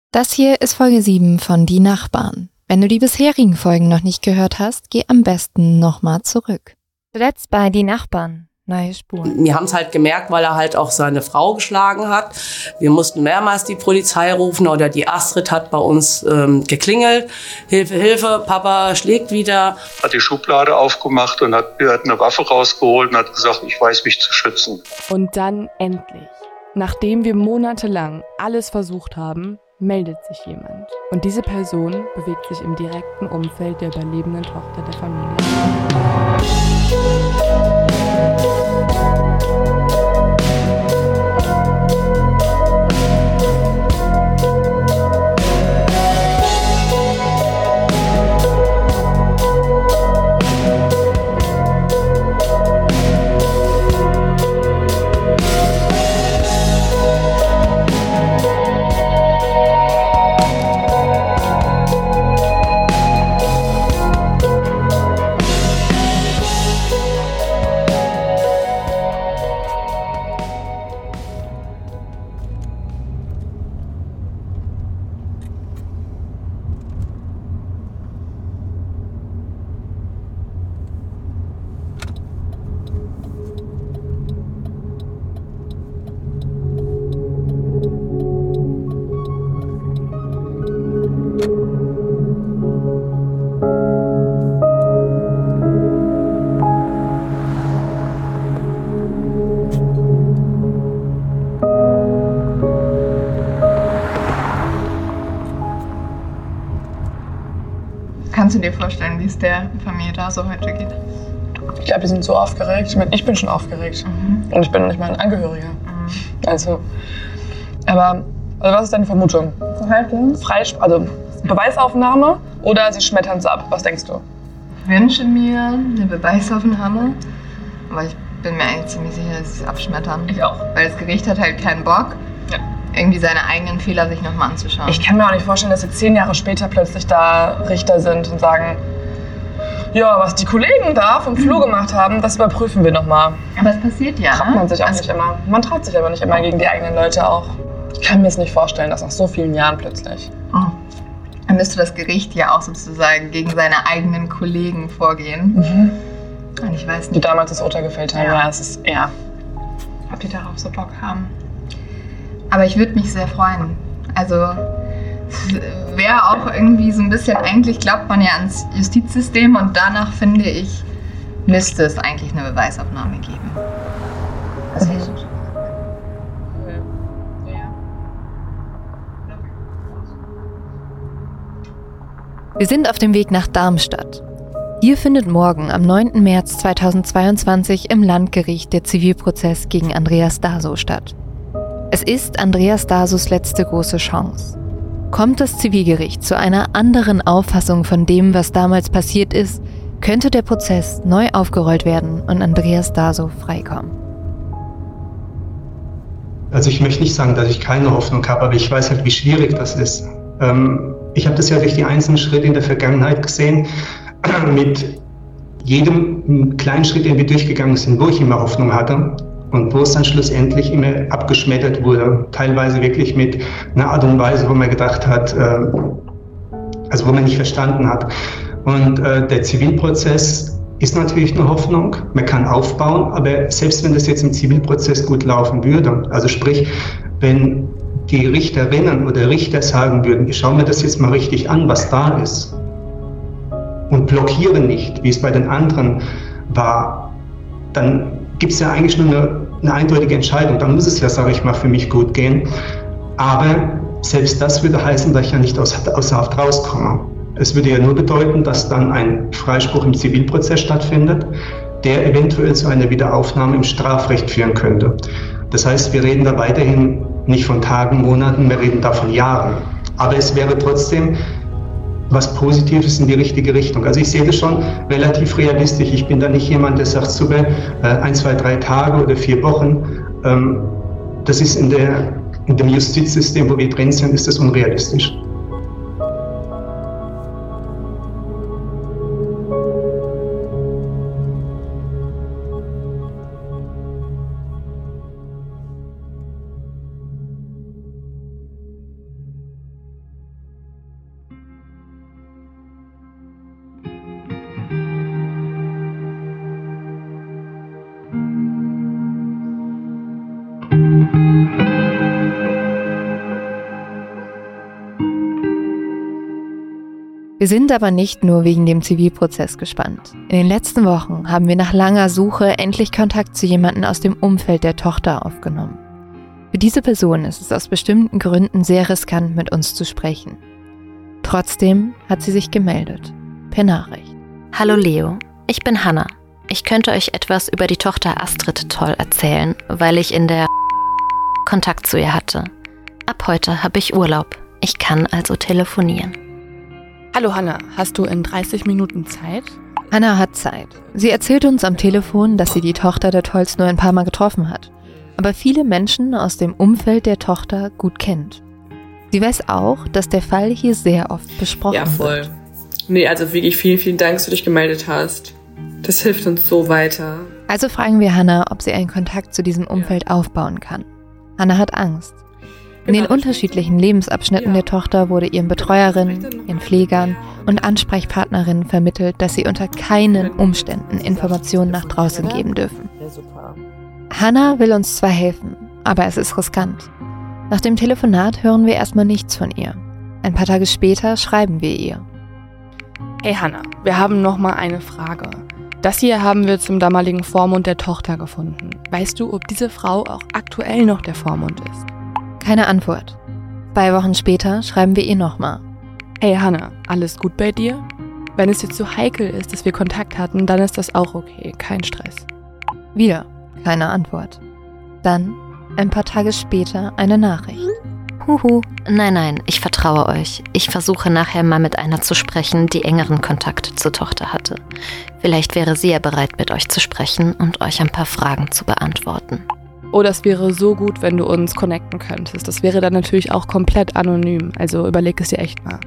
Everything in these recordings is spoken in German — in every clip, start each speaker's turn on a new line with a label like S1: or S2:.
S1: Das hier ist Folge 7 von Die Nachbarn. Wenn du die bisherigen Folgen noch nicht gehört hast, geh am besten nochmal zurück. Zuletzt bei Die Nachbarn. Neue Spuren.
S2: Wir haben es halt gemerkt, weil er halt auch seine Frau geschlagen hat. Wir mussten mehrmals die Polizei rufen oder die Astrid hat bei uns geklingelt. Hilfe, Hilfe, Papa schlägt wieder.
S3: Hat die Schublade aufgemacht und hat eine Waffe rausgeholt und hat gesagt, ich weiß mich zu schützen.
S4: Und dann endlich, nachdem wir monatelang alles versucht haben, meldet sich jemand. Und diese Person bewegt sich im direkten Umfeld der überlebenden Tochter der Familie.
S5: Kannst du dir vorstellen, wie es der Familie da so heute geht?
S6: Ich glaube, die sind so aufgeregt. Ich bin schon aufgeregt. Und ich bin nicht mal ein Angehöriger. Aber was ist deine Vermutung? Also Beweisaufnahme oder sie schmettern es ab? Was denkst du?
S5: Ich wünsche mir eine Beweisaufnahme, aber ich bin mir eigentlich ziemlich sicher, dass sie es abschmettern.
S6: Ich auch.
S5: Weil das Gericht hat halt keinen Bock, irgendwie seine eigenen Fehler sich nochmal anzuschauen.
S6: Ich kann mir auch nicht vorstellen, dass jetzt 10 Jahre später plötzlich da Richter sind und sagen, ja, was die Kollegen da vom Flur gemacht haben, das überprüfen wir nochmal.
S5: Aber es passiert ja.
S6: Traut man sich auch nicht immer. Man traut sich aber nicht immer gegen die eigenen Leute auch. Ich kann mir es nicht vorstellen, dass nach so vielen Jahren plötzlich.
S5: Dann müsste das Gericht ja auch sozusagen gegen seine eigenen Kollegen vorgehen. Und ich weiß nicht.
S6: Die damals das Urteil gefällt haben, ja, es ist eher.
S5: Ob die darauf so Bock haben. Aber ich würde mich sehr freuen. Also wäre auch irgendwie so ein bisschen, eigentlich glaubt man ja ans Justizsystem und danach, finde ich, müsste es eigentlich eine Beweisaufnahme geben. Das wäre so.
S1: Wir sind auf dem Weg nach Darmstadt. Hier findet morgen am 9. März 2022 im Landgericht der Zivilprozess gegen Andreas Daso statt. Es ist Andreas Dasos letzte große Chance. Kommt das Zivilgericht zu einer anderen Auffassung von dem, was damals passiert ist, könnte der Prozess neu aufgerollt werden und Andreas Daso freikommen.
S7: Also ich möchte nicht sagen, dass ich keine Hoffnung habe, aber ich weiß halt, wie schwierig das ist. Ich habe das ja durch die einzelnen Schritte in der Vergangenheit gesehen, mit jedem kleinen Schritt, den wir durchgegangen sind, wo ich immer Hoffnung hatte. Und wo es dann schlussendlich immer abgeschmettert wurde, teilweise wirklich mit einer Art und Weise, wo man gedacht hat, also wo man nicht verstanden hat. Und der Zivilprozess ist natürlich eine Hoffnung, man kann aufbauen, aber selbst wenn das jetzt im Zivilprozess gut laufen würde, also sprich, wenn die Richterinnen oder Richter sagen würden, ich schaue mir das jetzt mal richtig an, was da ist, und blockiere nicht, wie es bei den anderen war, dann gibt es ja eigentlich nur eine eindeutige Entscheidung. Dann muss es ja, sage ich mal, für mich gut gehen. Aber selbst das würde heißen, dass ich ja nicht außer Haft rauskomme. Es würde ja nur bedeuten, dass dann ein Freispruch im Zivilprozess stattfindet, der eventuell zu einer Wiederaufnahme im Strafrecht führen könnte. Das heißt, wir reden da weiterhin nicht von Tagen, Monaten, wir reden da von Jahren. Aber es wäre trotzdem was Positives in die richtige Richtung. Also ich sehe das schon relativ realistisch. Ich bin da nicht jemand, der sagt, super, 1, 2, 3 Tage oder 4 Wochen. Das ist in dem Justizsystem, wo wir drin sind, ist das unrealistisch.
S1: Wir sind aber nicht nur wegen dem Zivilprozess gespannt. In den letzten Wochen haben wir nach langer Suche endlich Kontakt zu jemandem aus dem Umfeld der Tochter aufgenommen. Für diese Person ist es aus bestimmten Gründen sehr riskant, mit uns zu sprechen. Trotzdem hat sie sich gemeldet. Per Nachricht.
S8: Hallo Leo, ich bin Hanna. Ich könnte euch etwas über die Tochter Astrid Toll erzählen, weil ich in der Kontakt zu ihr hatte. Ab heute habe ich Urlaub. Ich kann also telefonieren.
S4: Hallo Hanna, hast du in 30 Minuten Zeit?
S1: Hanna hat Zeit. Sie erzählt uns am Telefon, dass sie die Tochter der Tolls nur ein paar Mal getroffen hat, aber viele Menschen aus dem Umfeld der Tochter gut kennt. Sie weiß auch, dass der Fall hier sehr oft besprochen wird.
S9: Ja, voll. Nee, also wirklich vielen, vielen Dank, dass du dich gemeldet hast. Das hilft uns so weiter.
S1: Also fragen wir Hanna, ob sie einen Kontakt zu diesem Umfeld aufbauen kann. Hanna hat Angst. In den unterschiedlichen Lebensabschnitten der Tochter wurde ihren Betreuerinnen, ihren Pflegern und Ansprechpartnerinnen vermittelt, dass sie unter keinen Umständen Informationen nach draußen geben dürfen. Hanna will uns zwar helfen, aber es ist riskant. Nach dem Telefonat hören wir erstmal nichts von ihr. Ein paar Tage später schreiben wir ihr.
S4: Hey Hanna, wir haben noch mal eine Frage. Das hier haben wir zum damaligen Vormund der Tochter gefunden. Weißt du, ob diese Frau auch aktuell noch der Vormund ist?
S1: Keine Antwort. 2 Wochen später schreiben wir ihr nochmal.
S4: Hey Hanna, alles gut bei dir? Wenn es dir zu heikel ist, dass wir Kontakt hatten, dann ist das auch okay, kein Stress.
S1: Wieder keine Antwort. Dann, ein paar Tage später, eine Nachricht.
S8: Huhu, nein, ich vertraue euch. Ich versuche nachher mal mit einer zu sprechen, die engeren Kontakt zur Tochter hatte. Vielleicht wäre sie ja bereit, mit euch zu sprechen und euch ein paar Fragen zu beantworten.
S4: Oh, das wäre so gut, wenn du uns connecten könntest. Das wäre dann natürlich auch komplett anonym, also überleg es dir echt mal.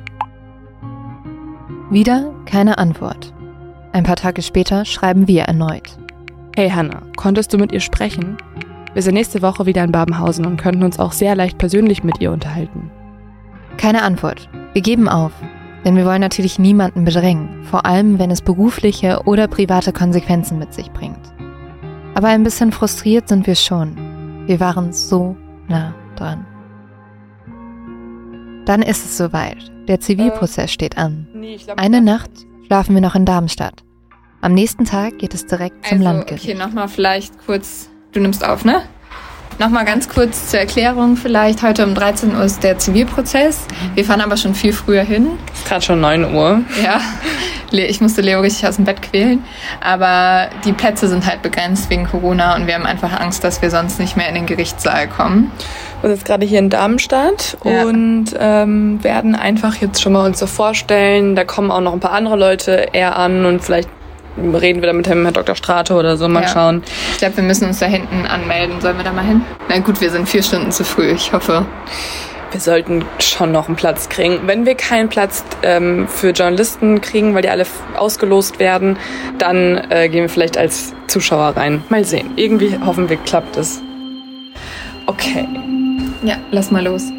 S1: Wieder keine Antwort. Ein paar Tage später schreiben wir erneut.
S4: Hey Hanna, konntest du mit ihr sprechen? Wir sind nächste Woche wieder in Babenhausen und könnten uns auch sehr leicht persönlich mit ihr unterhalten.
S1: Keine Antwort. Wir geben auf, denn wir wollen natürlich niemanden bedrängen, vor allem wenn es berufliche oder private Konsequenzen mit sich bringt. Aber ein bisschen frustriert sind wir schon. Wir waren so nah dran. Dann ist es soweit. Der Zivilprozess steht an. Eine Nacht schlafen wir noch in Darmstadt. Am nächsten Tag geht es direkt zum Landgericht.
S5: Okay, nochmal vielleicht kurz, du nimmst auf, ne? Nochmal ganz kurz zur Erklärung vielleicht. Heute um 13 Uhr ist der Zivilprozess. Wir fahren aber schon viel früher hin.
S6: Es ist gerade schon 9 Uhr.
S5: Ja, ich musste Leo richtig aus dem Bett quälen. Aber die Plätze sind halt begrenzt wegen Corona und wir haben einfach Angst, dass wir sonst nicht mehr in den Gerichtssaal kommen.
S6: Wir sind jetzt gerade hier in Darmstadt und werden einfach jetzt schon mal uns so vorstellen. Da kommen auch noch ein paar andere Leute eher an und vielleicht reden wir da mit dem Herrn Dr. Strate oder so, mal schauen.
S5: Ich glaube, wir müssen uns da hinten anmelden. Sollen wir da mal hin? Na gut, wir sind 4 Stunden zu früh, ich hoffe.
S6: Wir sollten schon noch einen Platz kriegen. Wenn wir keinen Platz für Journalisten kriegen, weil die alle ausgelost werden, dann gehen wir vielleicht als Zuschauer rein. Mal sehen. Irgendwie hoffen wir, klappt es. Okay.
S5: Ja, lass mal los.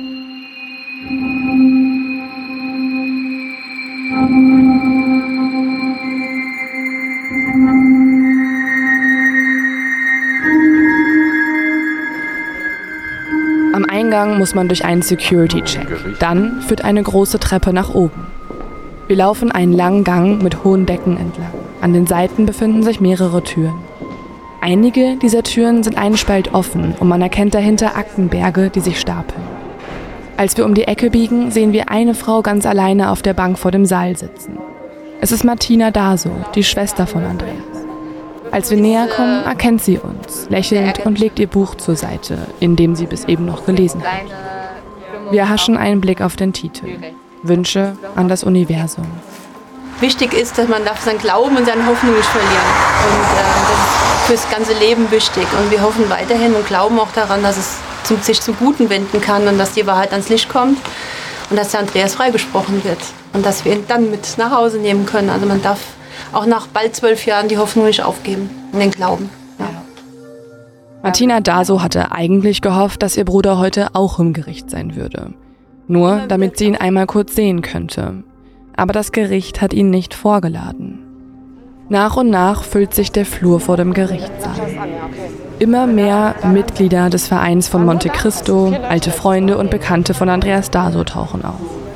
S4: Am Eingang muss man durch einen Security-Check. Dann führt eine große Treppe nach oben. Wir laufen einen langen Gang mit hohen Decken entlang. An den Seiten befinden sich mehrere Türen. Einige dieser Türen sind einen Spalt offen und man erkennt dahinter Aktenberge, die sich stapeln. Als wir um die Ecke biegen, sehen wir eine Frau ganz alleine auf der Bank vor dem Saal sitzen. Es ist Martina Daso, die Schwester von Andreas. Als wir näher kommen, erkennt sie uns, lächelt und legt ihr Buch zur Seite, in dem sie bis eben noch gelesen hat. Wir haschen einen Blick auf den Titel. Wünsche an das Universum.
S10: Wichtig ist, dass man darf seinen Glauben und seine Hoffnung nicht verlieren. Und das ist fürs ganze Leben wichtig. Und wir hoffen weiterhin und glauben auch daran, dass es sich zum Guten wenden kann und dass die Wahrheit ans Licht kommt und dass der Andreas freigesprochen wird. Und dass wir ihn dann mit nach Hause nehmen können. Also man darf auch nach bald 12 Jahren die Hoffnung nicht aufgeben und den Glauben. Ja.
S4: Martina Daso hatte eigentlich gehofft, dass ihr Bruder heute auch im Gericht sein würde. Nur damit sie ihn einmal kurz sehen könnte. Aber das Gericht hat ihn nicht vorgeladen. Nach und nach füllt sich der Flur vor dem Gerichtssaal. Immer mehr Mitglieder des Vereins von Monte Cristo, alte Freunde und Bekannte von Andreas Daso tauchen auf.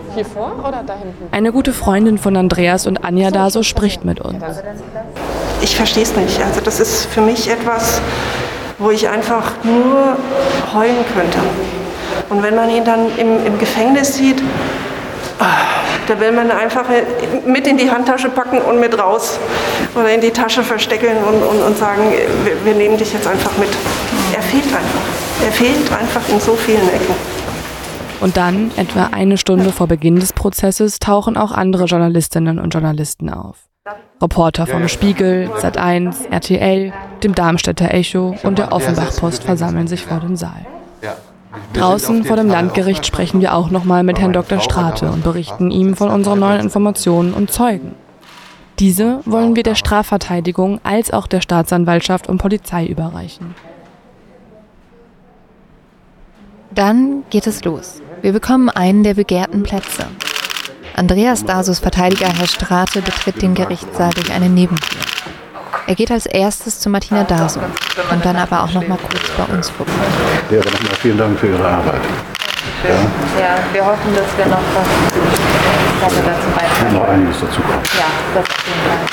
S6: Hier vor oder da hinten?
S4: Eine gute Freundin von Andreas und Anja Daso spricht mit uns.
S11: Ich verstehe es nicht. Also das ist für mich etwas, wo ich einfach nur heulen könnte. Und wenn man ihn dann im Gefängnis sieht, da will man einfach mit in die Handtasche packen und mit raus oder in die Tasche versteckeln und sagen, wir nehmen dich jetzt einfach mit. Er fehlt einfach. Er fehlt einfach in so vielen Ecken.
S4: Und dann, etwa eine Stunde vor Beginn des Prozesses, tauchen auch andere Journalistinnen und Journalisten auf. Reporter vom Spiegel, Sat.1, RTL, dem Darmstädter Echo und der Offenbach-Post versammeln sich vor dem Saal. Draußen vor dem Landgericht sprechen wir auch nochmal mit Herrn Dr. Strate und berichten ihm von unseren neuen Informationen und Zeugen. Diese wollen wir der Strafverteidigung als auch der Staatsanwaltschaft und Polizei überreichen.
S1: Dann geht es los. Wir bekommen einen der begehrten Plätze. Andreas Dasos Verteidiger Herr Strate betritt den Gerichtssaal durch eine Nebentür. Er geht als erstes zu Martina Daso und dann aber auch noch mal kurz bei uns vorbei.
S12: Ja, aber nochmal vielen Dank für Ihre Arbeit.
S13: Ja, wir hoffen, dass wir noch was dazu beitragen.
S12: Noch einiges dazu kommen.
S13: Ja, das auf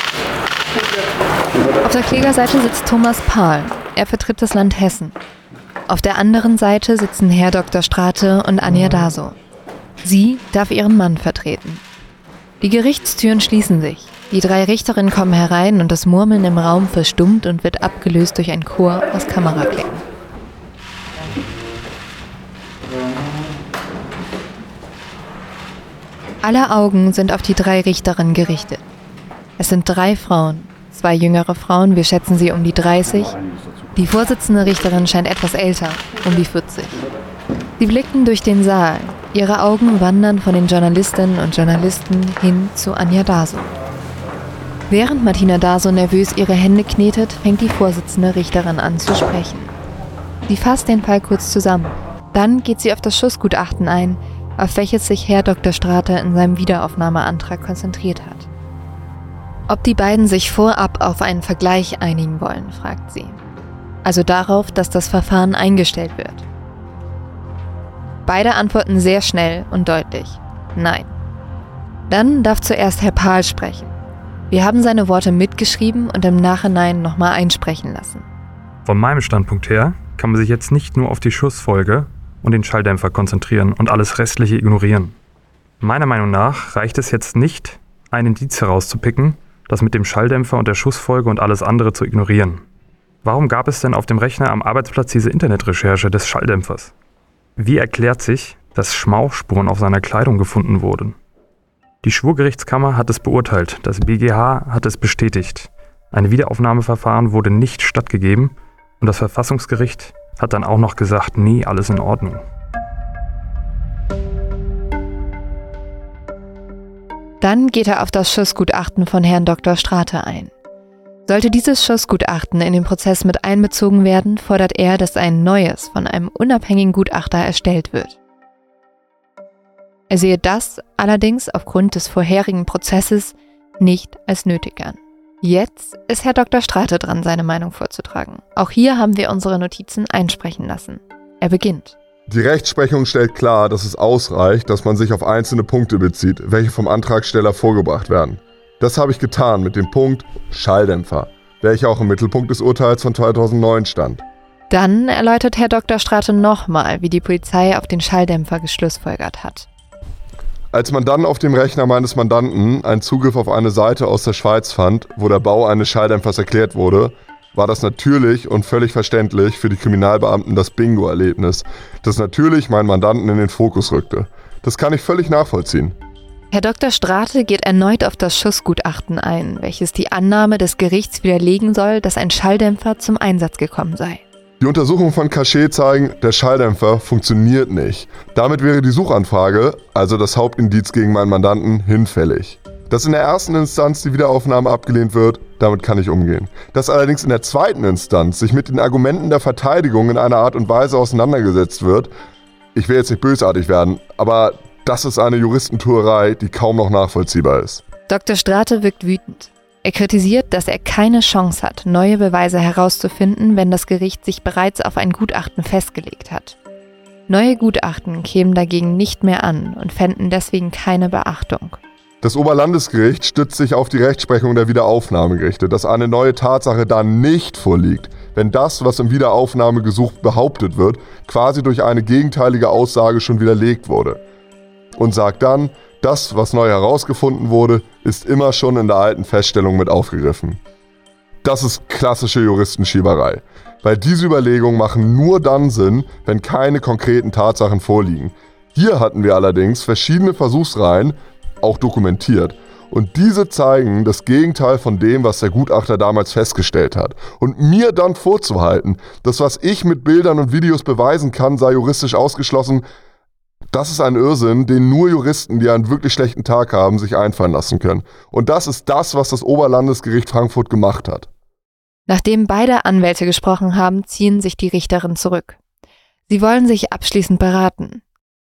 S13: jeden Fall.
S1: Auf der Klägerseite sitzt Thomas Pahl. Er vertritt das Land Hessen. Auf der anderen Seite sitzen Herr Dr. Strate und Anja Daso. Sie darf ihren Mann vertreten. Die Gerichtstüren schließen sich. Die 3 Richterinnen kommen herein und das Murmeln im Raum verstummt und wird abgelöst durch ein Chor aus Kameraklicken. Alle Augen sind auf die 3 Richterinnen gerichtet. Es sind 3 Frauen, 2 jüngere Frauen, wir schätzen sie um die 30. Die Vorsitzende Richterin scheint etwas älter, um die 40. Sie blicken durch den Saal. Ihre Augen wandern von den Journalistinnen und Journalisten hin zu Anja Daso. Während Martina Daso nervös ihre Hände knetet, fängt die Vorsitzende Richterin an zu sprechen. Sie fasst den Fall kurz zusammen. Dann geht sie auf das Schussgutachten ein, auf welches sich Herr Dr. Strate in seinem Wiederaufnahmeantrag konzentriert hat. Ob die beiden sich vorab auf einen Vergleich einigen wollen, fragt sie. Also darauf, dass das Verfahren eingestellt wird. Beide antworten sehr schnell und deutlich. Nein. Dann darf zuerst Herr Pahl sprechen. Wir haben seine Worte mitgeschrieben und im Nachhinein nochmal einsprechen lassen.
S14: Von meinem Standpunkt her kann man sich jetzt nicht nur auf die Schussfolge und den Schalldämpfer konzentrieren und alles Restliche ignorieren. Meiner Meinung nach reicht es jetzt nicht, ein Indiz herauszupicken, das mit dem Schalldämpfer und der Schussfolge und alles andere zu ignorieren. Warum gab es denn auf dem Rechner am Arbeitsplatz diese Internetrecherche des Schalldämpfers? Wie erklärt sich, dass Schmauchspuren auf seiner Kleidung gefunden wurden? Die Schwurgerichtskammer hat es beurteilt, das BGH hat es bestätigt. Ein Wiederaufnahmeverfahren wurde nicht stattgegeben und das Verfassungsgericht hat dann auch noch gesagt, nee, alles in Ordnung.
S1: Dann geht er auf das Schussgutachten von Herrn Dr. Strate ein. Sollte dieses Schussgutachten in den Prozess mit einbezogen werden, fordert er, dass ein neues von einem unabhängigen Gutachter erstellt wird. Er sehe das allerdings aufgrund des vorherigen Prozesses nicht als nötig an. Jetzt ist Herr Dr. Strate dran, seine Meinung vorzutragen. Auch hier haben wir unsere Notizen einsprechen lassen. Er beginnt.
S15: Die Rechtsprechung stellt klar, dass es ausreicht, dass man sich auf einzelne Punkte bezieht, welche vom Antragsteller vorgebracht werden. Das habe ich getan mit dem Punkt Schalldämpfer, welcher auch im Mittelpunkt des Urteils von 2009 stand.
S1: Dann erläutert Herr Dr. Strate nochmal, wie die Polizei auf den Schalldämpfer geschlussfolgert hat.
S15: Als man dann auf dem Rechner meines Mandanten einen Zugriff auf eine Seite aus der Schweiz fand, wo der Bau eines Schalldämpfers erklärt wurde, war das natürlich und völlig verständlich für die Kriminalbeamten das Bingo-Erlebnis, das natürlich meinen Mandanten in den Fokus rückte. Das kann ich völlig nachvollziehen.
S1: Herr Dr. Strate geht erneut auf das Schussgutachten ein, welches die Annahme des Gerichts widerlegen soll, dass ein Schalldämpfer zum Einsatz gekommen sei.
S15: Die Untersuchungen von Cachet zeigen, der Schalldämpfer funktioniert nicht. Damit wäre die Suchanfrage, also das Hauptindiz gegen meinen Mandanten, hinfällig. Dass in der ersten Instanz die Wiederaufnahme abgelehnt wird, damit kann ich umgehen. Dass allerdings in der zweiten Instanz sich mit den Argumenten der Verteidigung in einer Art und Weise auseinandergesetzt wird, ich will jetzt nicht bösartig werden, aber das ist eine Juristentuerei, die kaum noch nachvollziehbar ist.
S1: Dr. Strate wirkt wütend. Er kritisiert, dass er keine Chance hat, neue Beweise herauszufinden, wenn das Gericht sich bereits auf ein Gutachten festgelegt hat. Neue Gutachten kämen dagegen nicht mehr an und fänden deswegen keine Beachtung.
S15: Das Oberlandesgericht stützt sich auf die Rechtsprechung der Wiederaufnahmegerichte, dass eine neue Tatsache dann nicht vorliegt, wenn das, was im Wiederaufnahmegesuch behauptet wird, quasi durch eine gegenteilige Aussage schon widerlegt wurde. Und sagt dann, das, was neu herausgefunden wurde, ist immer schon in der alten Feststellung mit aufgegriffen. Das ist klassische Juristenschieberei, weil diese Überlegungen machen nur dann Sinn, wenn keine konkreten Tatsachen vorliegen. Hier hatten wir allerdings verschiedene Versuchsreihen, auch dokumentiert, und diese zeigen das Gegenteil von dem, was der Gutachter damals festgestellt hat. Und mir dann vorzuhalten, dass was ich mit Bildern und Videos beweisen kann, sei juristisch ausgeschlossen, das ist ein Irrsinn, den nur Juristen, die einen wirklich schlechten Tag haben, sich einfallen lassen können. Und das ist das, was das Oberlandesgericht Frankfurt gemacht hat.
S1: Nachdem beide Anwälte gesprochen haben, ziehen sich die Richterinnen zurück. Sie wollen sich abschließend beraten.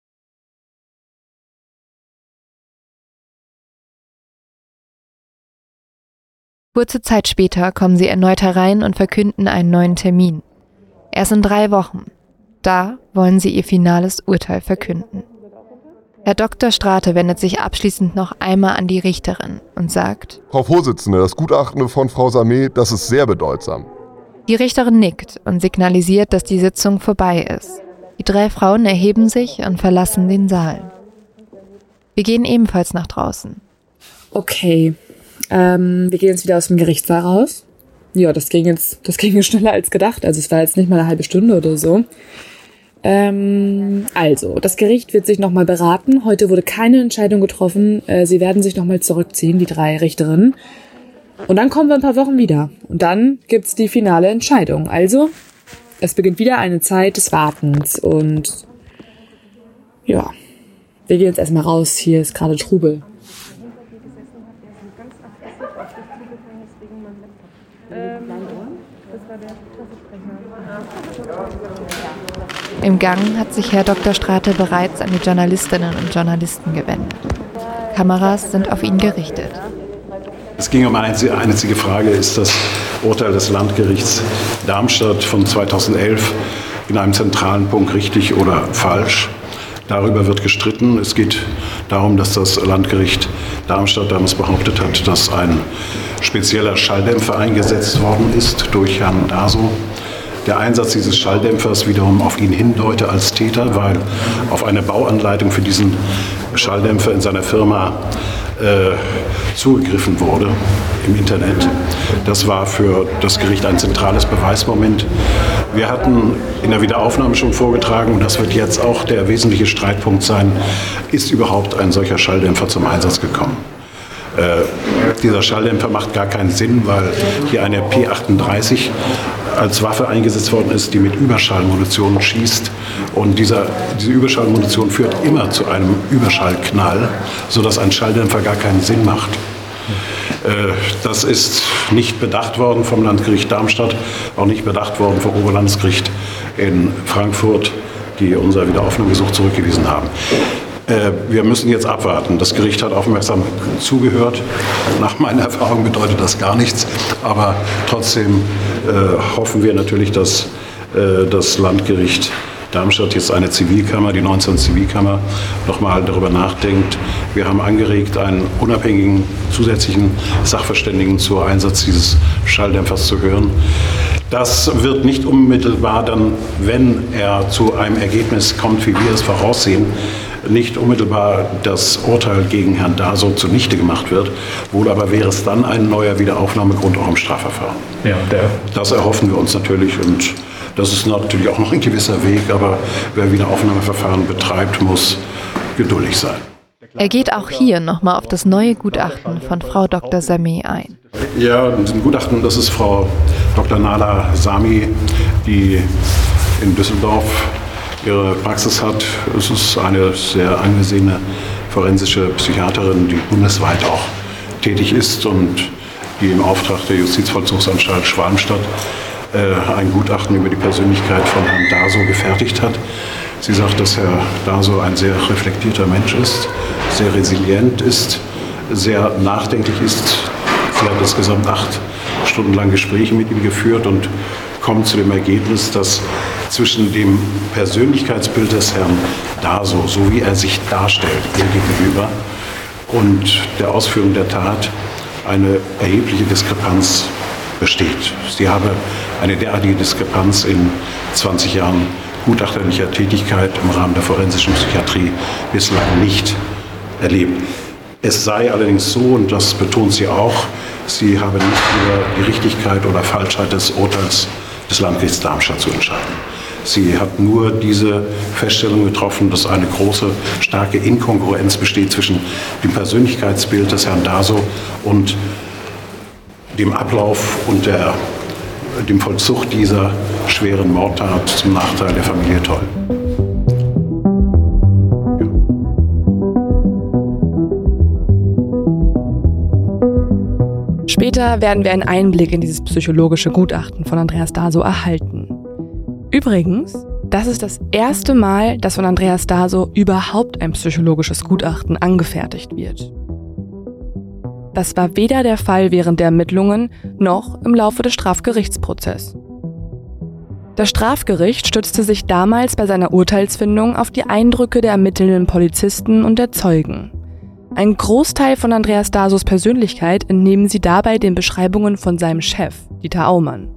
S1: Kurze Zeit später kommen sie erneut herein und verkünden einen neuen Termin. Erst in 3 Wochen. Da wollen sie ihr finales Urteil verkünden. Herr Dr. Strate wendet sich abschließend noch einmal an die Richterin und sagt:
S15: Frau Vorsitzende, das Gutachten von Frau Sameh, das ist sehr bedeutsam.
S1: Die Richterin nickt und signalisiert, dass die Sitzung vorbei ist. Die 3 Frauen erheben sich und verlassen den Saal. Wir gehen ebenfalls nach draußen.
S6: Okay, wir gehen jetzt wieder aus dem Gerichtssaal raus. Ja, das ging jetzt schneller als gedacht. Also es war jetzt nicht mal eine halbe Stunde oder so. Also, das Gericht wird sich nochmal beraten. Heute wurde keine Entscheidung getroffen. Sie werden sich nochmal zurückziehen, die 3 Richterinnen. Und dann kommen wir ein paar Wochen wieder. Und dann gibt's die finale Entscheidung. Also, es beginnt wieder eine Zeit des Wartens. Und ja, wir gehen jetzt erstmal raus. Hier ist gerade Trubel.
S1: Im Gang hat sich Herr Dr. Strate bereits an die Journalistinnen und Journalisten gewendet. Kameras sind auf ihn gerichtet.
S12: Es ging um eine einzige Frage: Ist das Urteil des Landgerichts Darmstadt von 2011 in einem zentralen Punkt richtig oder falsch? Darüber wird gestritten. Es geht darum, dass das Landgericht Darmstadt damals behauptet hat, dass ein spezieller Schalldämpfer eingesetzt worden ist durch Herrn Daso. Der Einsatz dieses Schalldämpfers wiederum auf ihn hindeute als Täter, weil auf eine Bauanleitung für diesen Schalldämpfer in seiner Firma zugegriffen wurde im Internet. Das war für das Gericht ein zentrales Beweismoment. Wir hatten in der Wiederaufnahme schon vorgetragen, und das wird jetzt auch der wesentliche Streitpunkt sein, ist überhaupt ein solcher Schalldämpfer zum Einsatz gekommen? Dieser Schalldämpfer macht gar keinen Sinn, weil hier eine P38 als Waffe eingesetzt worden ist, die mit Überschallmunition schießt. Und diese Überschallmunition führt immer zu einem Überschallknall, sodass ein Schalldämpfer gar keinen Sinn macht. Das ist nicht bedacht worden vom Landgericht Darmstadt, auch nicht bedacht worden vom Oberlandesgericht in Frankfurt, die unser Wiederaufnahmegesuch zurückgewiesen haben. Wir müssen jetzt abwarten. Das Gericht hat aufmerksam zugehört. Nach meiner Erfahrung bedeutet das gar nichts. Aber trotzdem hoffen wir natürlich, dass das Landgericht Darmstadt jetzt eine Zivilkammer, die 19. Zivilkammer, nochmal darüber nachdenkt. Wir haben angeregt, einen unabhängigen zusätzlichen Sachverständigen zum Einsatz dieses Schalldämpfers zu hören. Das wird nicht unmittelbar dann, wenn er zu einem Ergebnis kommt, wie wir es voraussehen, nicht unmittelbar das Urteil gegen Herrn Daso zunichte gemacht wird. Wohl aber wäre es dann ein neuer Wiederaufnahmegrund auch im Strafverfahren. Ja, das erhoffen wir uns natürlich, und das ist natürlich auch noch ein gewisser Weg, aber wer Wiederaufnahmeverfahren betreibt, muss geduldig sein.
S1: Er geht auch hier nochmal auf das neue Gutachten von Frau Dr. Sameh ein.
S12: Ja, in diesem Gutachten, das ist Frau Dr. Nala Sami, die in Düsseldorf ihre Praxis hat. Es ist eine sehr angesehene forensische Psychiaterin, die bundesweit auch tätig ist und die im Auftrag der Justizvollzugsanstalt Schwalmstadt ein Gutachten über die Persönlichkeit von Herrn Daso gefertigt hat. Sie sagt, dass Herr Daso ein sehr reflektierter Mensch ist, sehr resilient ist, sehr nachdenklich ist. Sie hat insgesamt 8 Stunden lang Gespräche mit ihm geführt und kommt zu dem Ergebnis, dass zwischen dem Persönlichkeitsbild des Herrn Daso, so wie er sich darstellt, ihr gegenüber, und der Ausführung der Tat eine erhebliche Diskrepanz besteht. Sie habe eine derartige Diskrepanz in 20 Jahren gutachterlicher Tätigkeit im Rahmen der forensischen Psychiatrie bislang nicht erlebt. Es sei allerdings so, und das betont sie auch, sie habe nicht über die Richtigkeit oder Falschheit des Urteils des Landgerichts Darmstadt zu entscheiden. Sie hat nur diese Feststellung getroffen, dass eine große, starke Inkongruenz besteht zwischen dem Persönlichkeitsbild des Herrn Daso und dem Ablauf und dem Vollzug dieser schweren Mordtat zum Nachteil der Familie Toll.
S4: Später werden wir einen Einblick in dieses psychologische Gutachten von Andreas Daso erhalten. Übrigens, das ist das erste Mal, dass von Andreas Daso überhaupt ein psychologisches Gutachten angefertigt wird. Das war weder der Fall während der Ermittlungen noch im Laufe des Strafgerichtsprozesses. Das Strafgericht stützte sich damals bei seiner Urteilsfindung auf die Eindrücke der ermittelnden Polizisten und der Zeugen. Ein Großteil von Andreas Dasos Persönlichkeit entnehmen sie dabei den Beschreibungen von seinem Chef, Dieter Aumann.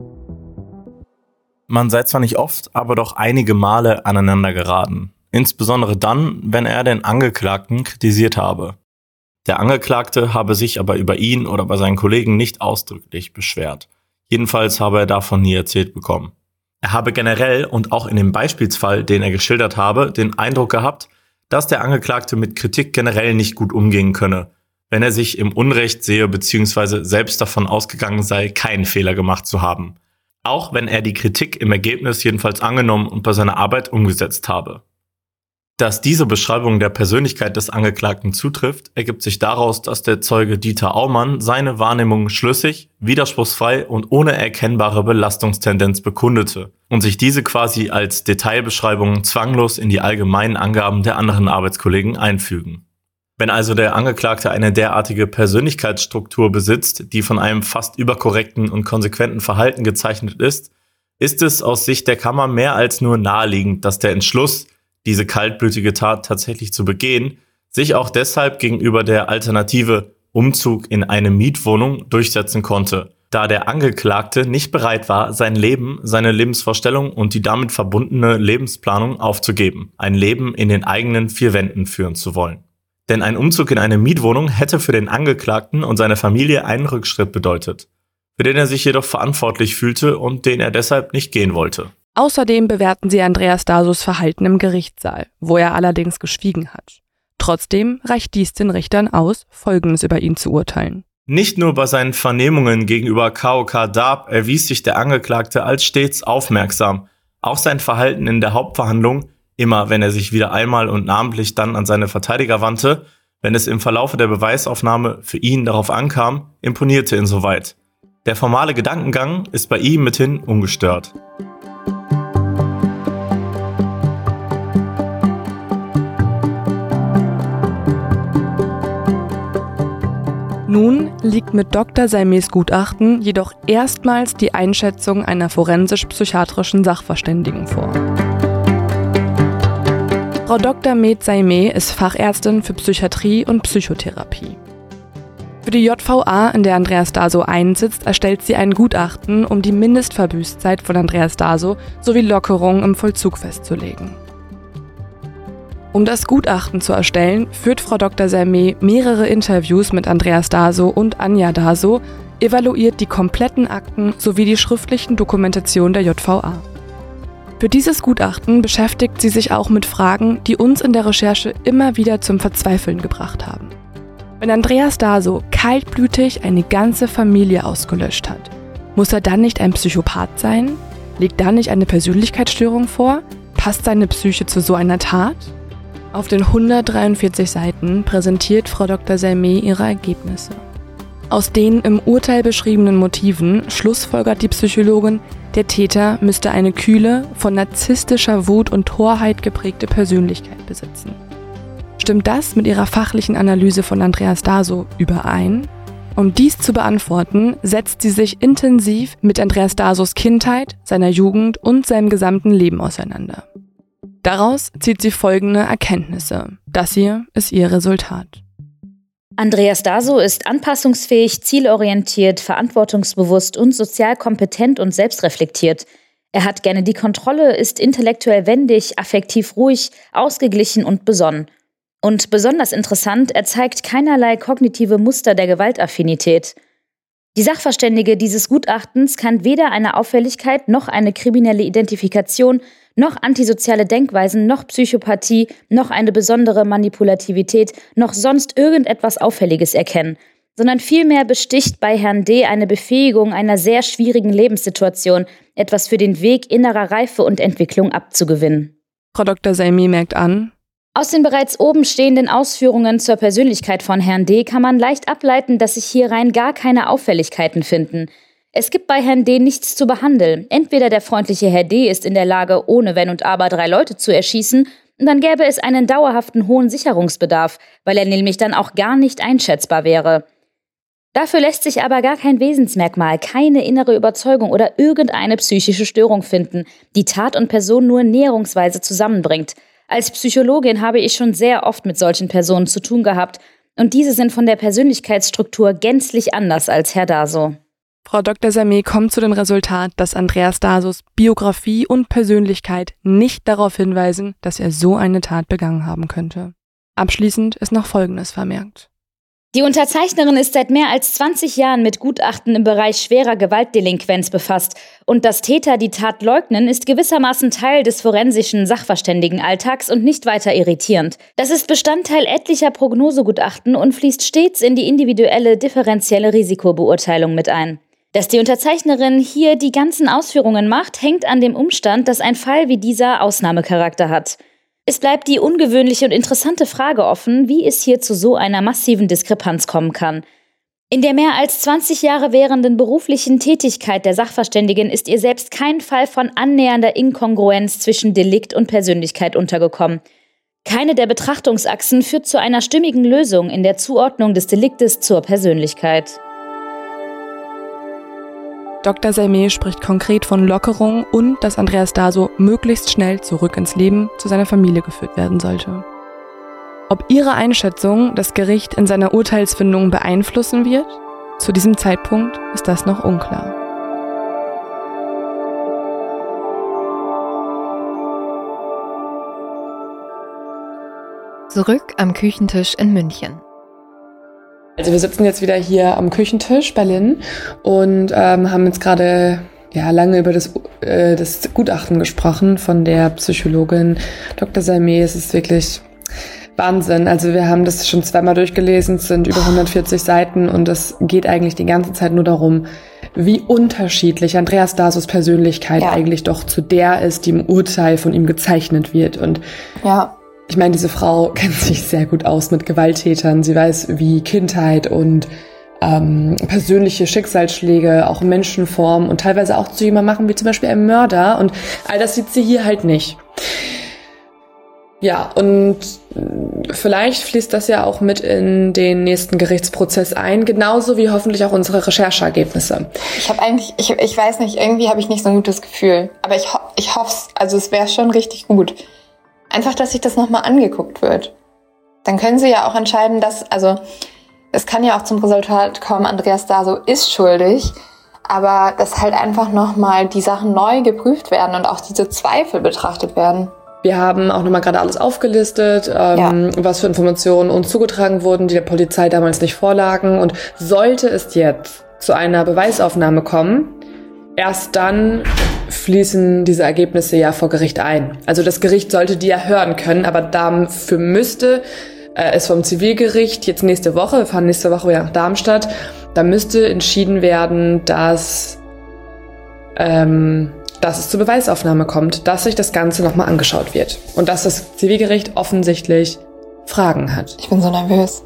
S16: Man sei zwar nicht oft, aber doch einige Male aneinander geraten. Insbesondere dann, wenn er den Angeklagten kritisiert habe. Der Angeklagte habe sich aber über ihn oder bei seinen Kollegen nicht ausdrücklich beschwert. Jedenfalls habe er davon nie erzählt bekommen. Er habe generell und auch in dem Beispielsfall, den er geschildert habe, den Eindruck gehabt, dass der Angeklagte mit Kritik generell nicht gut umgehen könne, wenn er sich im Unrecht sehe bzw. selbst davon ausgegangen sei, keinen Fehler gemacht zu haben. Auch wenn er die Kritik im Ergebnis jedenfalls angenommen und bei seiner Arbeit umgesetzt habe. Dass diese Beschreibung der Persönlichkeit des Angeklagten zutrifft, ergibt sich daraus, dass der Zeuge Dieter Aumann seine Wahrnehmung schlüssig, widerspruchsfrei und ohne erkennbare Belastungstendenz bekundete und sich diese quasi als Detailbeschreibungen zwanglos in die allgemeinen Angaben der anderen Arbeitskollegen einfügen. Wenn also der Angeklagte eine derartige Persönlichkeitsstruktur besitzt, die von einem fast überkorrekten und konsequenten Verhalten gezeichnet ist, ist es aus Sicht der Kammer mehr als nur naheliegend, dass der Entschluss, diese kaltblütige Tat tatsächlich zu begehen, sich auch deshalb gegenüber der Alternative Umzug in eine Mietwohnung durchsetzen konnte, da der Angeklagte nicht bereit war, sein Leben, seine Lebensvorstellung und die damit verbundene Lebensplanung aufzugeben, ein Leben in den eigenen vier Wänden führen zu wollen. Denn ein Umzug in eine Mietwohnung hätte für den Angeklagten und seine Familie einen Rückschritt bedeutet, für den er sich jedoch verantwortlich fühlte und den er deshalb nicht gehen wollte.
S4: Außerdem bewerten sie Andreas Dasos Verhalten im Gerichtssaal, wo er allerdings geschwiegen hat. Trotzdem reicht dies den Richtern aus, Folgendes über ihn zu urteilen.
S16: Nicht nur bei seinen Vernehmungen gegenüber KOK Darb erwies sich der Angeklagte als stets aufmerksam. Auch sein Verhalten in der Hauptverhandlung, immer wenn er sich wieder einmal und namentlich dann an seine Verteidiger wandte, wenn es im Verlaufe der Beweisaufnahme für ihn darauf ankam, imponierte insoweit. Der formale Gedankengang ist bei ihm mithin ungestört.
S4: Nun liegt mit Dr. Seimés Gutachten jedoch erstmals die Einschätzung einer forensisch-psychiatrischen Sachverständigen vor. Frau Dr. Med Seimé ist Fachärztin für Psychiatrie und Psychotherapie. Für die JVA, in der Andreas Daso einsitzt, erstellt sie ein Gutachten, um die Mindestverbüßzeit von Andreas Daso sowie Lockerungen im Vollzug festzulegen. Um das Gutachten zu erstellen, führt Frau Dr. Seimé mehrere Interviews mit Andreas Daso und Anja Daso, evaluiert die kompletten Akten sowie die schriftlichen Dokumentationen der JVA. Für dieses Gutachten beschäftigt sie sich auch mit Fragen, die uns in der Recherche immer wieder zum Verzweifeln gebracht haben. Wenn Andreas Daso kaltblütig eine ganze Familie ausgelöscht hat, muss er dann nicht ein Psychopath sein? Liegt da nicht eine Persönlichkeitsstörung vor? Passt seine Psyche zu so einer Tat? Auf den 143 Seiten präsentiert Frau Dr. Seimé ihre Ergebnisse. Aus den im Urteil beschriebenen Motiven schlussfolgert die Psychologin, der Täter müsste eine kühle, von narzisstischer Wut und Torheit geprägte Persönlichkeit besitzen. Stimmt das mit ihrer fachlichen Analyse von Andreas Daso überein? Um dies zu beantworten, setzt sie sich intensiv mit Andreas Dasos Kindheit, seiner Jugend und seinem gesamten Leben auseinander. Daraus zieht sie folgende Erkenntnisse. Das hier ist ihr Resultat.
S17: Andreas Daso ist anpassungsfähig, zielorientiert, verantwortungsbewusst und sozial kompetent und selbstreflektiert. Er hat gerne die Kontrolle, ist intellektuell wendig, affektiv ruhig, ausgeglichen und besonnen. Und besonders interessant, er zeigt keinerlei kognitive Muster der Gewaltaffinität. Die Sachverständige dieses Gutachtens kann weder eine Auffälligkeit noch eine kriminelle Identifikation, noch antisoziale Denkweisen, noch Psychopathie, noch eine besondere Manipulativität, noch sonst irgendetwas Auffälliges erkennen, sondern vielmehr besticht bei Herrn D. eine Befähigung einer sehr schwierigen Lebenssituation, etwas für den Weg innerer Reife und Entwicklung abzugewinnen.
S4: Frau Dr. Salmi merkt an:
S17: Aus den bereits oben stehenden Ausführungen zur Persönlichkeit von Herrn D. kann man leicht ableiten, dass sich hier rein gar keine Auffälligkeiten finden. Es gibt bei Herrn D. nichts zu behandeln. Entweder der freundliche Herr D. ist in der Lage, ohne Wenn und Aber 3 Leute zu erschießen, und dann gäbe es einen dauerhaften hohen Sicherungsbedarf, weil er nämlich dann auch gar nicht einschätzbar wäre. Dafür lässt sich aber gar kein Wesensmerkmal, keine innere Überzeugung oder irgendeine psychische Störung finden, die Tat und Person nur näherungsweise zusammenbringt. Als Psychologin habe ich schon sehr oft mit solchen Personen zu tun gehabt und diese sind von der Persönlichkeitsstruktur gänzlich anders als Herr Daso.
S4: Frau Dr. Salmi kommt zu dem Resultat, dass Andreas Dasos Biografie und Persönlichkeit nicht darauf hinweisen, dass er so eine Tat begangen haben könnte. Abschließend ist noch Folgendes vermerkt.
S17: Die Unterzeichnerin ist seit mehr als 20 Jahren mit Gutachten im Bereich schwerer Gewaltdelinquenz befasst und dass Täter die Tat leugnen, ist gewissermaßen Teil des forensischen Sachverständigenalltags und nicht weiter irritierend. Das ist Bestandteil etlicher Prognosegutachten und fließt stets in die individuelle differenzielle Risikobeurteilung mit ein. Dass die Unterzeichnerin hier die ganzen Ausführungen macht, hängt an dem Umstand, dass ein Fall wie dieser Ausnahmecharakter hat. Es bleibt die ungewöhnliche und interessante Frage offen, wie es hier zu so einer massiven Diskrepanz kommen kann. In der mehr als 20 Jahre währenden beruflichen Tätigkeit der Sachverständigen ist ihr selbst kein Fall von annähernder Inkongruenz zwischen Delikt und Persönlichkeit untergekommen. Keine der Betrachtungsachsen führt zu einer stimmigen Lösung in der Zuordnung des Deliktes zur Persönlichkeit.
S4: Dr. Salmi spricht konkret von Lockerung und dass Andreas Daso möglichst schnell zurück ins Leben zu seiner Familie geführt werden sollte. Ob ihre Einschätzung das Gericht in seiner Urteilsfindung beeinflussen wird? Zu diesem Zeitpunkt ist das noch unklar.
S1: Zurück am Küchentisch in München.
S6: Also wir sitzen jetzt wieder hier am Küchentisch Berlin und haben jetzt gerade lange über das Gutachten gesprochen von der Psychologin Dr. Salmi. Es ist wirklich Wahnsinn. Also wir haben das schon zweimal durchgelesen, es sind über 140 Seiten und es geht eigentlich die ganze Zeit nur darum, wie unterschiedlich Andreas Dasos Persönlichkeit eigentlich doch zu der ist, die im Urteil von ihm gezeichnet wird. Und ich meine, diese Frau kennt sich sehr gut aus mit Gewalttätern. Sie weiß, wie Kindheit und persönliche Schicksalsschläge auch Menschen formen und teilweise auch zu jemandem machen, wie zum Beispiel einem Mörder. Und all das sieht sie hier halt nicht. Ja, und vielleicht fließt das ja auch mit in den nächsten Gerichtsprozess ein, genauso wie hoffentlich auch unsere Rechercheergebnisse.
S5: Ich weiß nicht, irgendwie habe ich nicht so ein gutes Gefühl. Aber ich hoffe es, also es wäre schon richtig gut. Einfach, dass sich das nochmal angeguckt wird. Dann können sie ja auch entscheiden, es kann ja auch zum Resultat kommen, Andreas Daso ist schuldig, aber dass halt einfach nochmal die Sachen neu geprüft werden und auch diese Zweifel betrachtet werden.
S6: Wir haben auch nochmal gerade alles aufgelistet, was für Informationen uns zugetragen wurden, die der Polizei damals nicht vorlagen. Und sollte es jetzt zu einer Beweisaufnahme kommen, erst dann fließen diese Ergebnisse ja vor Gericht ein. Also das Gericht sollte die ja hören können, aber dafür müsste es vom Zivilgericht jetzt nächste Woche, wir fahren nächste Woche wieder nach Darmstadt, da müsste entschieden werden, dass es zur Beweisaufnahme kommt, dass sich das Ganze nochmal angeschaut wird und dass das Zivilgericht offensichtlich Fragen hat.
S5: Ich bin so nervös.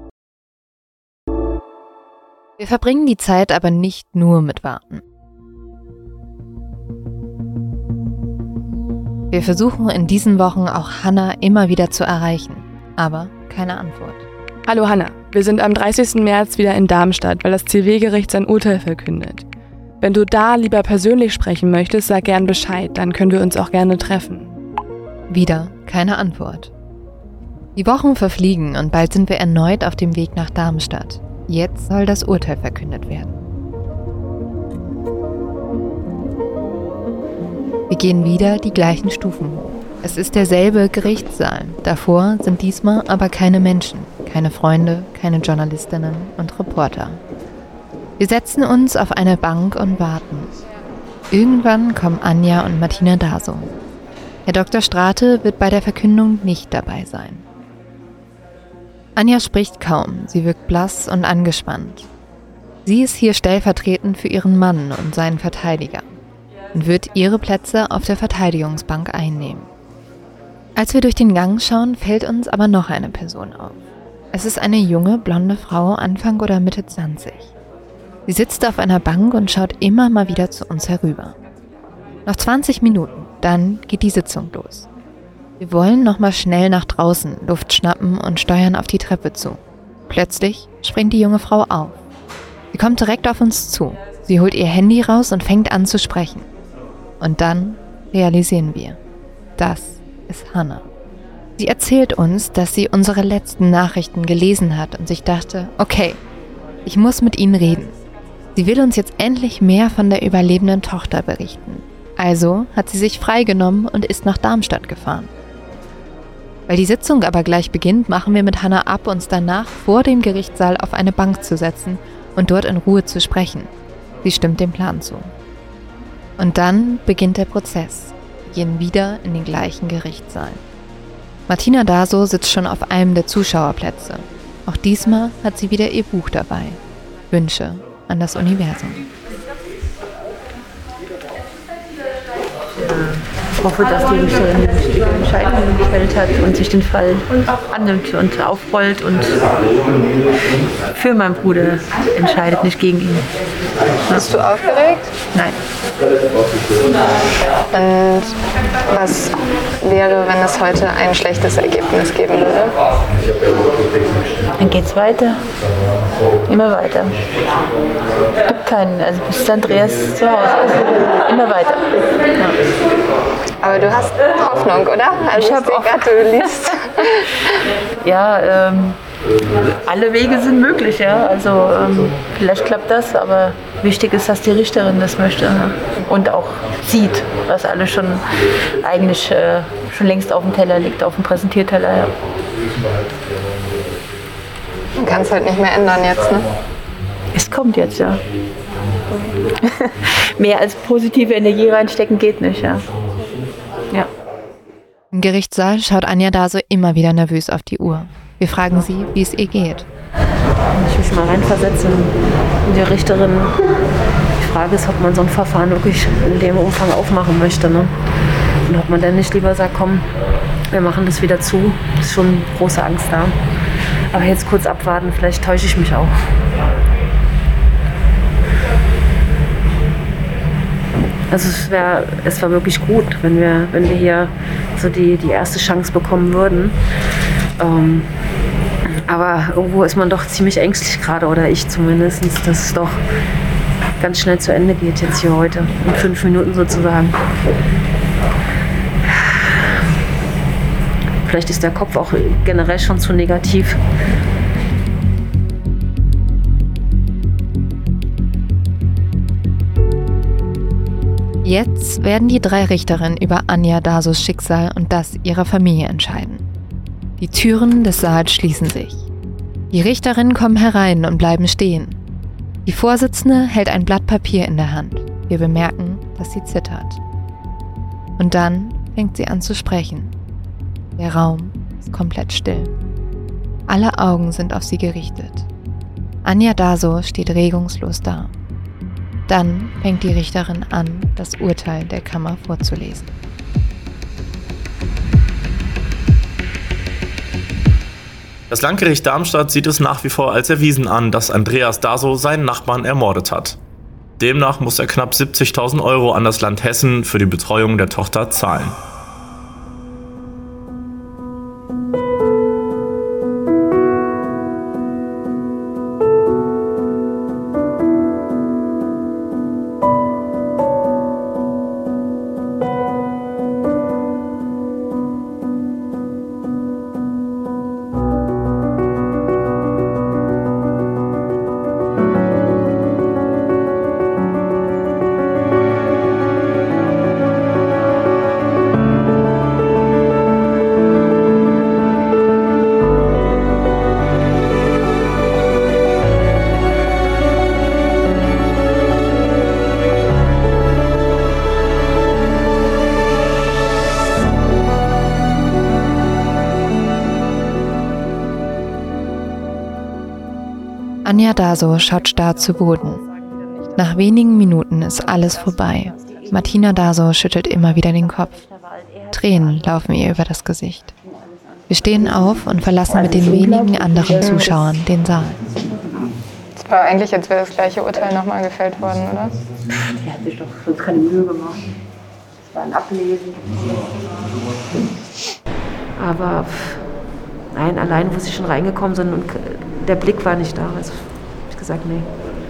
S1: Wir verbringen die Zeit aber nicht nur mit Warten. Wir Wir versuchen in diesen Wochen auch Hannah immer wieder zu erreichen, aber keine Antwort.
S4: Hallo Hanna, wir sind am 30. März wieder in Darmstadt, weil das Zivilgericht sein Urteil verkündet. Wenn du da lieber persönlich sprechen möchtest, sag gern Bescheid, dann können wir uns auch gerne treffen.
S1: Wieder keine Antwort. Die Wochen verfliegen und bald sind wir erneut auf dem Weg nach Darmstadt. Jetzt soll das Urteil verkündet werden. Wir gehen wieder die gleichen Stufen hoch. Es ist derselbe Gerichtssaal. Davor sind diesmal aber keine Menschen, keine Freunde, keine Journalistinnen und Reporter. Wir setzen uns auf eine Bank und warten. Irgendwann kommen Anja und Martina Daso. Herr Dr. Strate wird bei der Verkündung nicht dabei sein. Anja spricht kaum, sie wirkt blass und angespannt. Sie ist hier stellvertretend für ihren Mann und seinen Verteidiger und wird ihre Plätze auf der Verteidigungsbank einnehmen. Als wir durch den Gang schauen, fällt uns aber noch eine Person auf. Es ist eine junge, blonde Frau, Anfang oder Mitte 20. Sie sitzt auf einer Bank und schaut immer mal wieder zu uns herüber. Noch 20 Minuten, dann geht die Sitzung los. Wir wollen nochmal schnell nach draußen, Luft schnappen und steuern auf die Treppe zu. Plötzlich springt die junge Frau auf. Sie kommt direkt auf uns zu. Sie holt ihr Handy raus und fängt an zu sprechen. Und dann realisieren wir, das ist Hanna. Sie erzählt uns, dass sie unsere letzten Nachrichten gelesen hat und sich dachte, okay, ich muss mit ihnen reden. Sie will uns jetzt endlich mehr von der überlebenden Tochter berichten. Also hat sie sich freigenommen und ist nach Darmstadt gefahren. Weil die Sitzung aber gleich beginnt, machen wir mit Hanna ab, uns danach vor dem Gerichtssaal auf eine Bank zu setzen und dort in Ruhe zu sprechen. Sie stimmt dem Plan zu. Und dann beginnt der Prozess. Wir gehen wieder in den gleichen Gerichtssaal. Martina Daso sitzt schon auf einem der Zuschauerplätze. Auch diesmal hat sie wieder ihr Buch dabei. Wünsche an das Universum.
S10: Ich hoffe, dass die Richterin die richtige Entscheidung gefällt hat und sich den Fall annimmt und aufrollt und für meinen Bruder entscheidet, nicht gegen ihn.
S5: Bist du aufgeregt?
S10: Nein.
S5: Und was wäre, wenn es heute ein schlechtes Ergebnis geben würde?
S10: Dann geht's weiter. Immer weiter. Es gibt keinen, also bis Andreas zu Hause ist. Immer weiter. Ja.
S5: Aber du hast Hoffnung, oder? Also ich habe auch du liest.
S10: Ja, alle Wege sind möglich, ja. Also vielleicht klappt das, aber wichtig ist, dass die Richterin das möchte, ne? Und auch sieht, was alles schon eigentlich schon längst auf dem Teller liegt, auf dem Präsentierteller. Ja.
S5: Man kann es halt nicht mehr ändern jetzt, ne?
S10: Es kommt jetzt, ja. Mehr als positive Energie reinstecken geht nicht, ja. Ja.
S1: Im Gerichtssaal schaut Anja Daso immer wieder nervös auf die Uhr. Wir fragen sie, wie es ihr geht.
S10: Ich mich mal reinversetzen in die Richterin. Die Frage ist, ob man so ein Verfahren wirklich in dem Umfang aufmachen möchte. Ne? Und ob man dann nicht lieber sagt, komm, wir machen das wieder zu. Ist schon große Angst da. Aber jetzt kurz abwarten, vielleicht täusche ich mich auch. Also es war wirklich gut, wenn wir hier so die erste Chance bekommen würden. Aber irgendwo ist man doch ziemlich ängstlich gerade, oder ich zumindest, dass es doch ganz schnell zu Ende geht jetzt hier heute, in 5 Minuten sozusagen. Vielleicht ist der Kopf auch generell schon zu negativ.
S1: Jetzt werden die 3 Richterinnen über Anja Dasos Schicksal und das ihrer Familie entscheiden. Die Türen des Saals schließen sich. Die Richterinnen kommen herein und bleiben stehen. Die Vorsitzende hält ein Blatt Papier in der Hand. Wir bemerken, dass sie zittert. Und dann fängt sie an zu sprechen. Der Raum ist komplett still. Alle Augen sind auf sie gerichtet. Anja Daso steht regungslos da. Dann fängt die Richterin an, das Urteil der Kammer vorzulesen.
S16: Das Landgericht Darmstadt sieht es nach wie vor als erwiesen an, dass Andreas Daso seinen Nachbarn ermordet hat. Demnach muss er knapp 70.000 € an das Land Hessen für die Betreuung der Tochter zahlen.
S1: Anja Daso schaut starr zu Boden. Nach wenigen Minuten ist alles vorbei. Martina Daso schüttelt immer wieder den Kopf. Tränen laufen ihr über das Gesicht. Wir stehen auf und verlassen mit den wenigen anderen Zuschauern den Saal.
S5: Es war eigentlich, als wäre das gleiche Urteil nochmal gefällt worden, oder?
S18: Die hat sich doch sonst keine Mühe gemacht. Das war ein Ablesen.
S19: Aber nein, allein, wo sie schon reingekommen sind und der Blick war nicht da. Also habe ich gesagt, nee.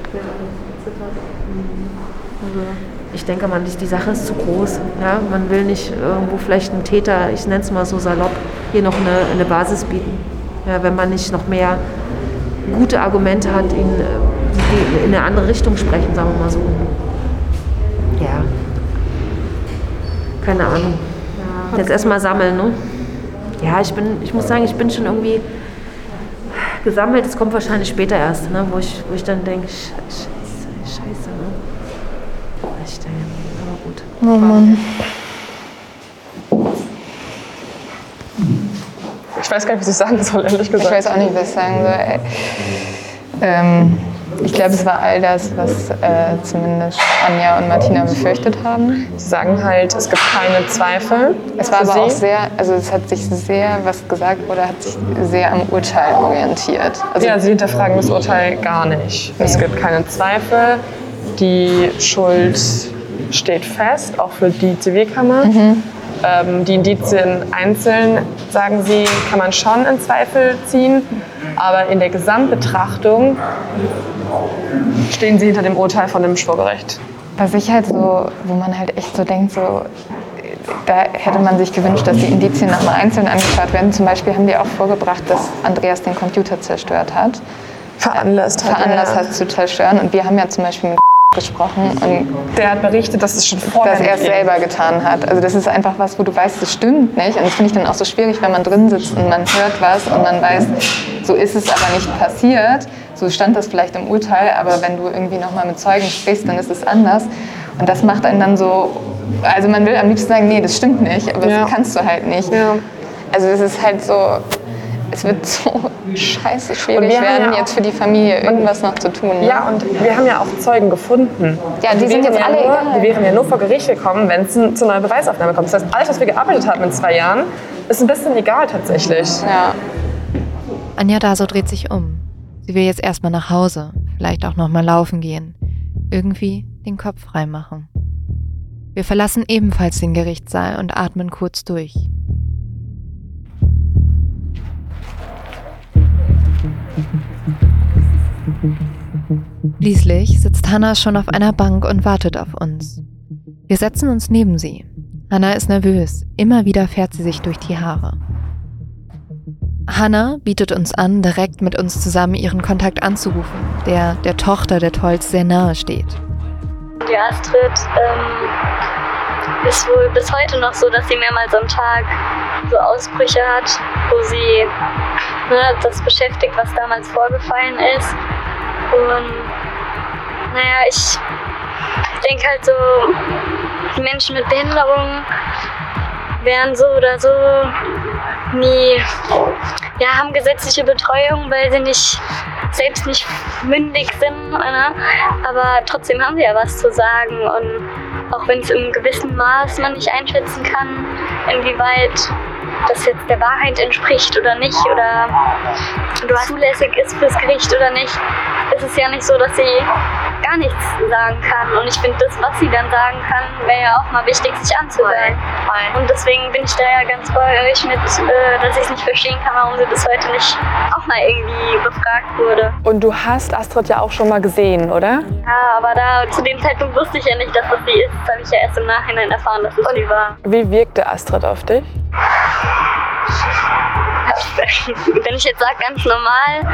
S19: Also, ich denke, die Sache ist zu groß. Ja? Man will nicht irgendwo vielleicht einen Täter, ich nenne es mal so salopp, hier noch eine Basis bieten. Ja, wenn man nicht noch mehr gute Argumente hat, die in eine andere Richtung sprechen, sagen wir mal so. Ja, keine Ahnung. Ja. Jetzt erstmal sammeln, ne? Ja, ich muss sagen, ich bin schon irgendwie gesammelt. Es kommt wahrscheinlich später erst, ne? wo ich dann denke, Scheiße, ne? Echt, aber gut.
S5: Oh Mann.
S6: Ich weiß gar nicht, was ich sagen soll, ehrlich gesagt.
S5: Ich weiß auch nicht, was ich sagen soll. Ich glaube, es war all das, was zumindest Anja und Martina befürchtet haben.
S6: Sie sagen halt, es gibt keine Zweifel.
S5: Es war aber auch sehr, also es hat sich sehr, was gesagt wurde, hat sich sehr am Urteil orientiert. Also
S6: ja, sie hinterfragen das Urteil gar nicht. Es gibt keine Zweifel. Die Schuld steht fest, auch für die Zivilkammer. Die Indizien einzeln, sagen sie, kann man schon in Zweifel ziehen. Aber in der Gesamtbetrachtung stehen sie hinter dem Urteil von dem Schwurgericht.
S5: Was ich halt so, wo man halt echt so denkt, so, da hätte man sich gewünscht, dass die Indizien nochmal einzeln angeschaut werden. Zum Beispiel haben die auch vorgebracht, dass Andreas den Computer zerstört hat.
S6: Veranlasst
S5: hat zu zerstören. Und wir haben ja zum Beispiel mit gesprochen und
S6: der hat berichtet, dass es schon vorher
S5: dass er es selber getan hat. Also das ist einfach was, wo du weißt, das stimmt nicht. Und das finde ich dann auch so schwierig, wenn man drin sitzt und man hört was und man weiß, so ist es aber nicht passiert. So stand das vielleicht im Urteil, aber wenn du irgendwie nochmal mit Zeugen sprichst, dann ist es anders. Und das macht einen dann so, also man will am liebsten sagen, nee, das stimmt nicht, aber das kannst du halt nicht. Ja. Also es ist halt so, es wird so scheiße schwierig werden, jetzt für die Familie irgendwas noch zu tun. Ne?
S6: Ja, und wir haben ja auch Zeugen gefunden.
S5: Ja, die sind jetzt alle egal.
S6: Die wären ja nur vor Gericht gekommen, wenn es zu einer Beweisaufnahme kommt. Das heißt, alles, was wir gearbeitet haben in 2 Jahren, ist ein bisschen egal tatsächlich.
S5: Ja.
S1: Anja Daso dreht sich um. Sie will jetzt erstmal nach Hause, vielleicht auch noch mal laufen gehen. Irgendwie den Kopf frei machen. Wir verlassen ebenfalls den Gerichtssaal und atmen kurz durch. Schließlich sitzt Hannah schon auf einer Bank und wartet auf uns. Wir setzen uns neben sie. Hannah ist nervös. Immer wieder fährt sie sich durch die Haare. Hannah bietet uns an, direkt mit uns zusammen ihren Kontakt anzurufen, der der Tochter der Tolls sehr nahe steht.
S20: Die Astrid ist wohl bis heute noch so, dass sie mehrmals am Tag so Ausbrüche hat, wo sie das beschäftigt, was damals vorgefallen ist. Und naja, ich denke halt so, die Menschen mit Behinderung werden so oder so nie, haben gesetzliche Betreuung, weil sie selbst nicht mündig sind, ne? Aber trotzdem haben sie ja was zu sagen und auch wenn es im gewissen Maß man nicht einschätzen kann, inwieweit das jetzt der Wahrheit entspricht oder nicht oder zulässig ist fürs Gericht oder nicht, ist es ja nicht so, dass sie gar nichts sagen kann. Und ich finde, das, was sie dann sagen kann, wäre ja auch mal wichtig, sich anzuhören. Und deswegen bin ich da ja ganz bei euch mit, dass ich es nicht verstehen kann, warum sie bis heute nicht auch mal irgendwie befragt wurde.
S6: Und du hast Astrid ja auch schon mal gesehen, oder?
S20: Ja, aber zu dem Zeitpunkt wusste ich ja nicht, dass das sie ist. Das habe ich ja erst im Nachhinein erfahren, dass es sie war.
S6: Wie wirkte Astrid auf dich?
S20: Wenn ich jetzt sage, ganz normal,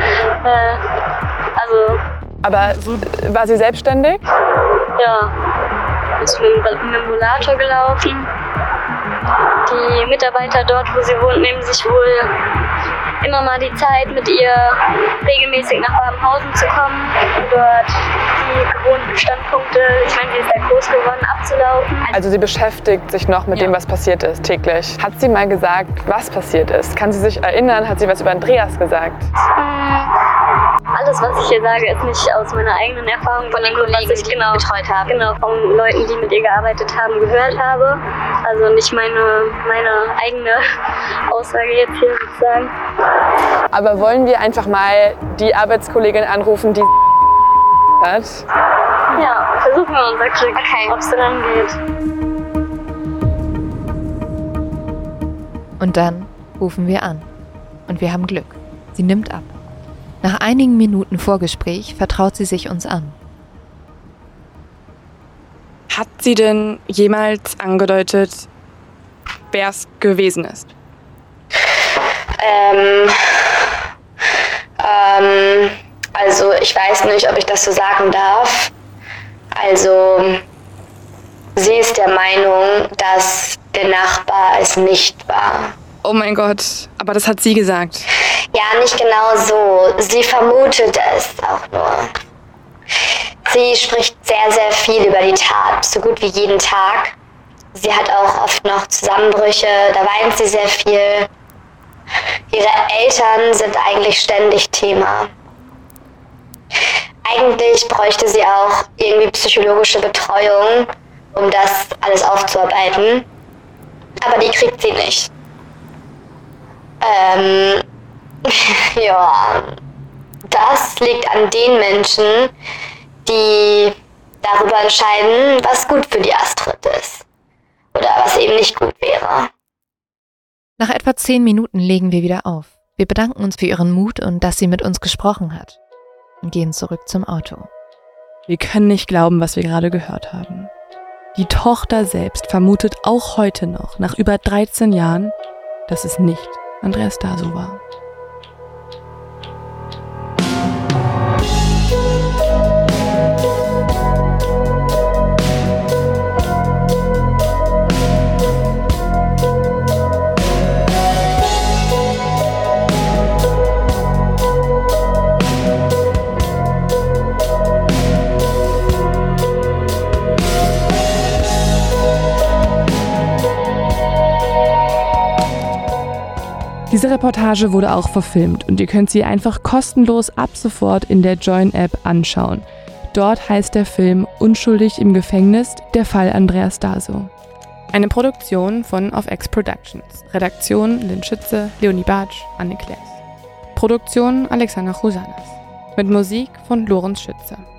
S6: Aber war sie selbstständig?
S20: Ja, ist mit dem Rollator gelaufen. Die Mitarbeiter dort, wo sie wohnt, nehmen sich wohl immer mal die Zeit, mit ihr regelmäßig nach Babenhausen zu kommen und dort die gewohnten Standpunkte, ich meine, sie ist ja groß geworden, abzulaufen.
S6: Also sie beschäftigt sich noch mit dem, was passiert ist, täglich. Hat sie mal gesagt, was passiert ist? Kann sie sich erinnern? Hat sie was über Andreas gesagt?
S20: Alles das, was ich hier sage, ist nicht aus meiner eigenen Erfahrung, von den Kollegen, was ich genau betreut habe. Genau, von Leuten, die mit ihr gearbeitet haben, gehört habe. Also nicht meine eigene Aussage jetzt hier sozusagen.
S6: Aber wollen wir einfach mal die Arbeitskollegin anrufen, die hat?
S20: Ja, versuchen wir unser Glück, ob es dann geht.
S1: Und dann rufen wir an. Und wir haben Glück. Sie nimmt ab. Nach einigen Minuten Vorgespräch vertraut sie sich uns an.
S4: Hat sie denn jemals angedeutet, wer es gewesen ist?
S21: Also ich weiß nicht, ob ich das so sagen darf. Also sie ist der Meinung, dass der Nachbar es nicht war.
S4: Oh mein Gott, aber das hat sie gesagt.
S21: Ja, nicht genau so. Sie vermutet es auch nur. Sie spricht sehr, sehr viel über die Tat, so gut wie jeden Tag. Sie hat auch oft noch Zusammenbrüche, da weint sie sehr viel. Ihre Eltern sind eigentlich ständig Thema. Eigentlich bräuchte sie auch irgendwie psychologische Betreuung, um das alles aufzuarbeiten. Aber die kriegt sie nicht. Ja, das liegt an den Menschen, die darüber entscheiden, was gut für die Astrid ist. Oder was eben nicht gut wäre.
S1: Nach etwa 10 Minuten legen wir wieder auf. Wir bedanken uns für ihren Mut und dass sie mit uns gesprochen hat. Und gehen zurück zum Auto.
S4: Wir können nicht glauben, was wir gerade gehört haben. Die Tochter selbst vermutet auch heute noch, nach über 13 Jahren, dass es nicht Andreas Daso war. Diese Reportage wurde auch verfilmt und ihr könnt sie einfach kostenlos ab sofort in der Join-App anschauen. Dort heißt der Film Unschuldig im Gefängnis, der Fall Andreas Daso. Eine Produktion von OffX Productions. Redaktion Lynn Schütze, Leonie Bartsch, Anne Klaes. Produktion Alexander Chousanas. Mit Musik von Lorenz Schütze.